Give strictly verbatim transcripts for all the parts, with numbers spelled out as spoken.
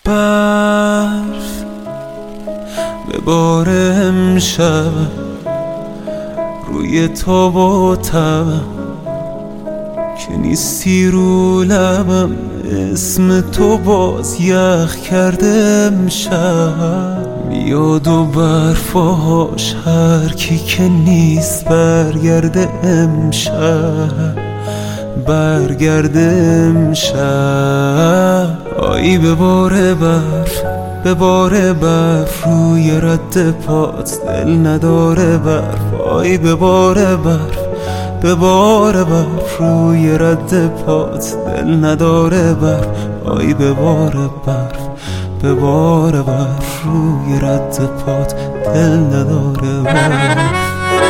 برف به بار امشب روی تاب و تبم که نیستی رو لبم، اسم تو باز یخ کرده امشب. میاد و برفاش هر کی که نیست برگرده امشب، برگرده امشب. آیی به بار برف، به بار برف روی رد پات دل نداره برف. آیی به بار برف، به بار برف روی رد پات دل نداره برف. آیی به بار برف، به بار برف روی رد پات دل نداره برف.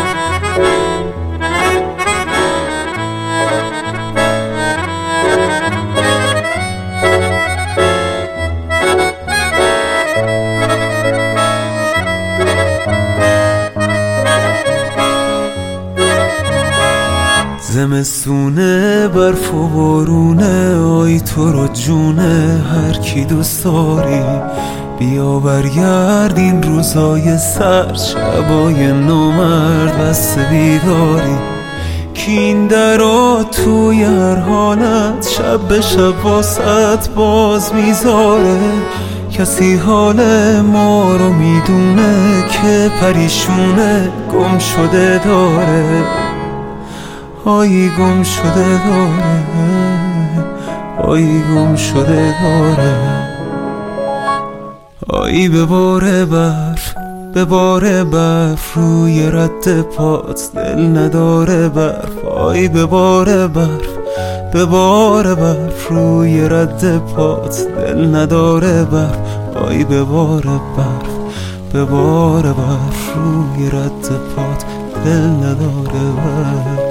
زمستونه برف و بارونه، آی تو رو جونه هر کی دوست داری. بیا برگرد این روزای سر، شبای نومرد بسته بیداری. کی این درا توی هر حالت شب به شب واسط باز میذاره. کسی حال ما رو میدونه که پریشونه گم شده داره. آیی گم شده داره، آیی گم شده داره. آیی به بار برف، به بار برف روی رد پات دل نداره برف. آیی به بار برف، به بار برف روی رد پات دل نداره برف. آیی به بار برف، به بار برف روی رد پات دل نداره برف.